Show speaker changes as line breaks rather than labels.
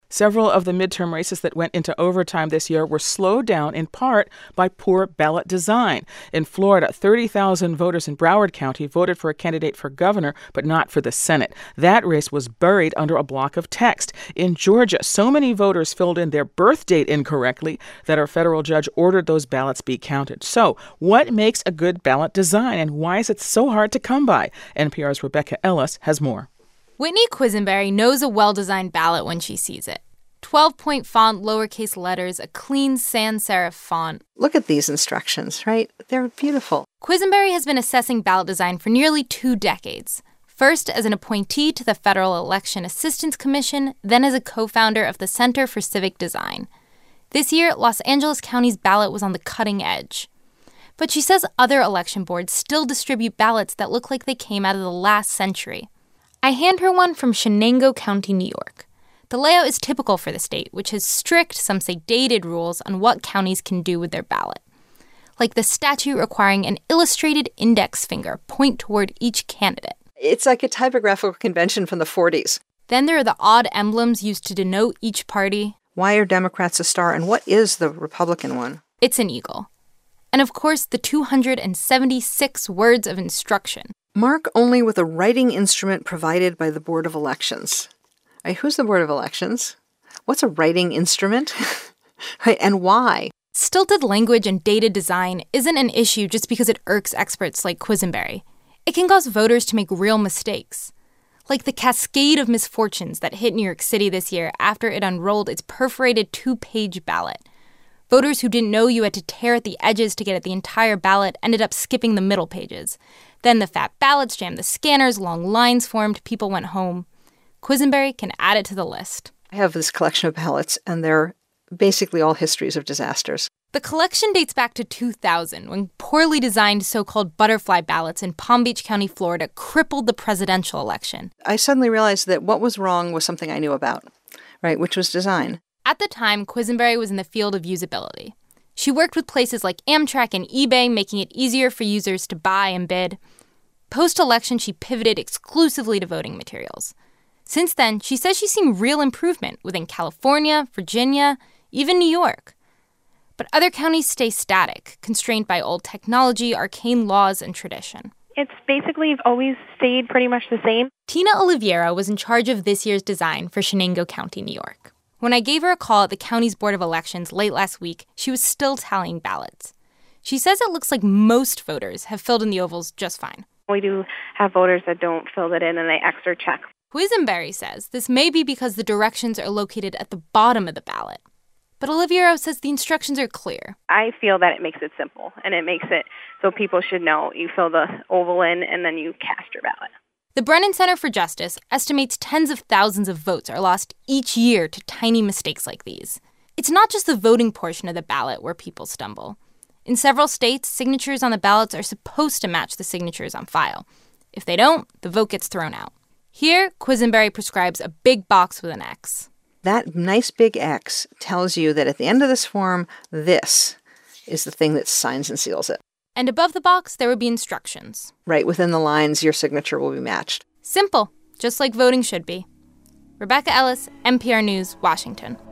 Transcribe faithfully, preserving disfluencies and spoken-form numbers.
Several of the midterm races that went into overtime this year were slowed down in part by poor ballot design. In Florida, thirty thousand voters in Broward County voted for a candidate for governor, but not for the Senate. That race was buried under a block of text. In Georgia, so many voters filled in their birth date incorrectly that a federal judge ordered those ballots be counted. So, what makes a good ballot design, and why is it so hard to come by? N P R's Rebecca Ellis has more.
Whitney Quisenberry knows a well-designed ballot when she sees it. twelve-point font, lowercase letters, a clean sans serif font.
Look at these instructions, right? They're beautiful.
Quisenberry has been assessing ballot design for nearly two decades. First as an appointee to the Federal Election Assistance Commission, then as a co-founder of the Center for Civic Design. This year, Los Angeles County's ballot was on the cutting edge. But she says other election boards still distribute ballots that look like they came out of the last century. I hand her one from Shenango County, New York. The layout is typical for the state, which has strict, some say dated, rules on what counties can do with their ballot. Like the statute requiring an illustrated index finger point toward each candidate.
It's like a typographical convention from the forties.
Then there are the odd emblems used to denote each party.
Why are Democrats a star, and what is the Republican one?
It's an eagle. And of course, the two hundred seventy-six words of instruction.
Mark only with a writing instrument provided by the Board of Elections. Right, who's the Board of Elections? What's a writing instrument? Right, and why?
Stilted language and dated design isn't an issue just because it irks experts like Quisenberry. It can cause voters to make real mistakes. Like the cascade of misfortunes that hit New York City this year after it unrolled its perforated two-page ballot. Voters who didn't know you had to tear at the edges to get at the entire ballot ended up skipping the middle pages. Then the fat ballots jammed the scanners, long lines formed, people went home. Quisenberry can add it to the list.
I have this collection of ballots, and they're basically all histories of disasters.
The collection dates back to two thousand, when poorly designed so-called butterfly ballots in Palm Beach County, Florida, crippled the presidential election.
I suddenly realized that what was wrong was something I knew about, right, which was design.
At the time, Quisenberry was in the field of usability. She worked with places like Amtrak and eBay, making it easier for users to buy and bid. Post-election, she pivoted exclusively to voting materials. Since then, she says she's seen real improvement within California, Virginia, even New York. But other counties stay static, constrained by old technology, arcane laws, and tradition.
It's basically always stayed pretty much the same.
Tina Oliveira was in charge of this year's design for Shenango County, New York. When I gave her a call at the county's Board of Elections late last week, she was still tallying ballots. She says it looks like most voters have filled in the ovals just fine.
We do have voters that don't fill it in and they X or check.
Quisenberry says this may be because the directions are located at the bottom of the ballot. But Oliveira says the instructions are clear.
I feel that it makes it simple, and it makes it so people should know you fill the oval in and then you cast your ballot.
The Brennan Center for Justice estimates tens of thousands of votes are lost each year to tiny mistakes like these. It's not just the voting portion of the ballot where people stumble. In several states, signatures on the ballots are supposed to match the signatures on file. If they don't, the vote gets thrown out. Here, Quisenberry prescribes a big box with an X.
That nice big X tells you that at the end of this form, this is the thing that signs and seals it.
And above the box, there would be instructions.
Right within the lines, your signature will be matched.
Simple, just like voting should be. Rebecca Ellis, N P R News, Washington.